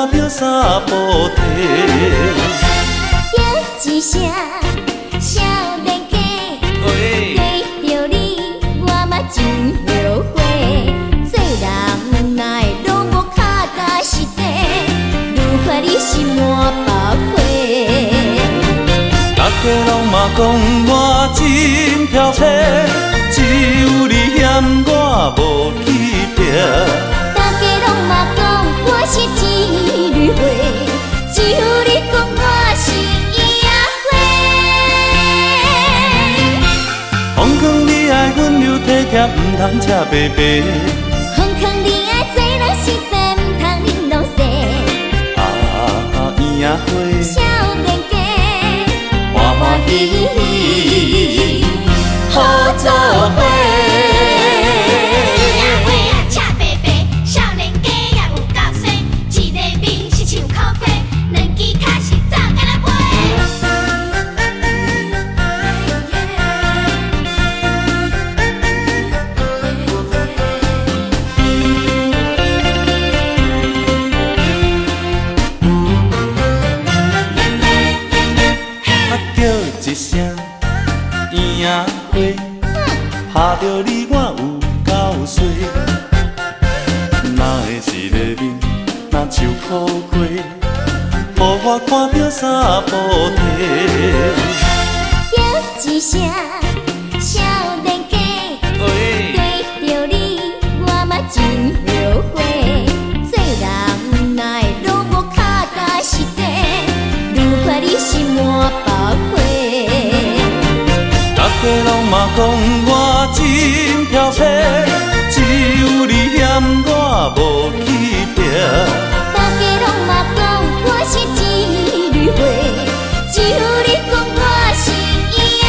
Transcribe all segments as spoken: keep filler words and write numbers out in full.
看到三步地。 叫一声少年家，对着你我嘛真后悔。做人哪会拢无脚踏实地，愈发你是满百岁。 大家拢嘛讲我真漂泊，只有你嫌我无气魄。 大家拢嘛讲我是一缕花，只有你讲我是野花。 风光你爱温柔体贴，唔通吃白白。 风坑你爱做人实在，唔通恁拢西。 啊，野花， 少年家， 欢欢喜喜好做伙。一声野花，拍着你我有够衰。哪会一个面，若像苦瓜，予我看到三步地。 叫一声少年家，对着你我嘛真后悔。做人哪会拢无脚踏实地，愈发你是满百岁。 大家拢嘛讲我真漂泊，只有你嫌我无气魄。 大家拢嘛讲我是一缕花，只有你讲我是野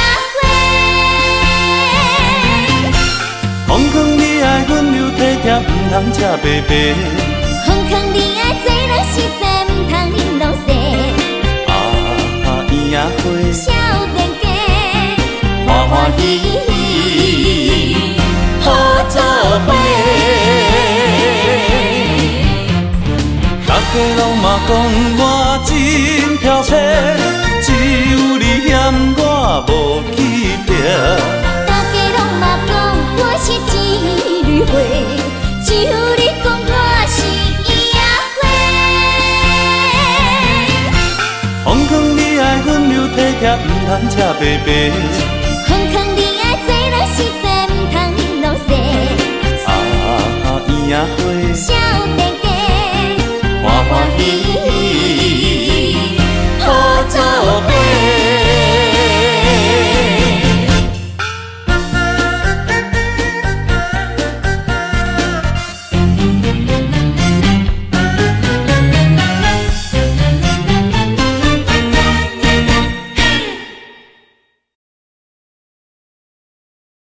花。 风光你爱温柔体贴，唔通吃白白。 风坑你爱做人实在，唔通恁拢西。 啊，野花， 少年家， 欢欢喜喜好做伙。大家拢嘛讲我真漂泊，只有你嫌我无气魄。 大家拢嘛讲我是一缕花，只有你讲我是野花。 风光你爱温柔体贴，唔通吃白白。 风坑你爱做人实在，唔通恁拢西。 啊，野花。 少